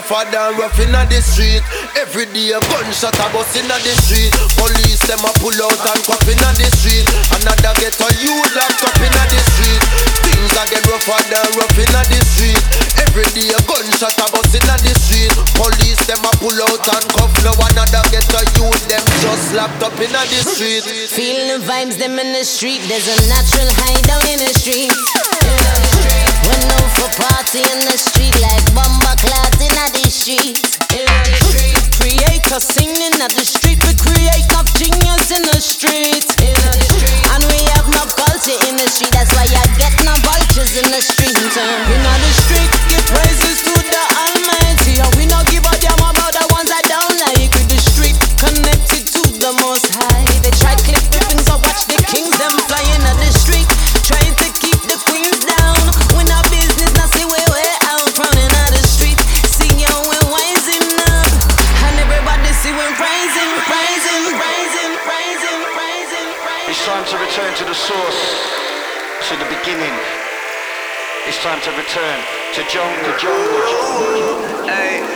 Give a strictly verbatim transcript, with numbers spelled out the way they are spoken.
rougher than rough inna the street. Every day a gunshot a bust inna the street. Police them a pull out and cuff inna the street. Another get a youth locked up inna the street. Things a get rougher than rough inna the street. Every day a gunshot a bust inna the street. Police them a pull out and cuff. No another get a youth them just locked up inna the street. Feeling the vibes them in the street. There's a natural high down in the street. We're known for party in the street like bomber clouds in the street. Creators singing at the street. We create enough genius in the street. And we have no culture in the street. That's why you get no vultures in the street. In the street, give praises to the Almighty. And we not give a damn about the ones I don't like. With the street connected to the Most High. They try clip the things, I watch the kings them flying at the street, trying to keep the queens down. When our business not see where we're out running out the street. See you we're wising up, and everybody see we're praising, praising, praising, praising, praising, praising. It's time to return to the source, to the beginning. It's time to return to jungle, jungle, jungle. Hey.